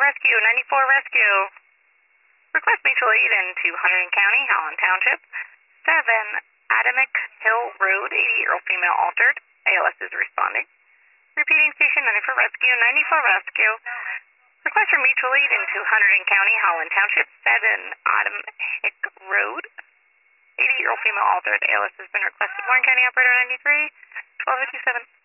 Rescue, 94 Rescue. Request mutual aid into Hunterdon County, Holland Township. 7 Adamick Hill Road, 80-year-old female altered. ALS is responding. Repeating station 94 Rescue, 94 Rescue. Request for mutual aid into Hunterdon County, Holland Township. 7 Adamick Road, 80-year-old female altered. ALS has been requested. Warren County Operator 93, 1257.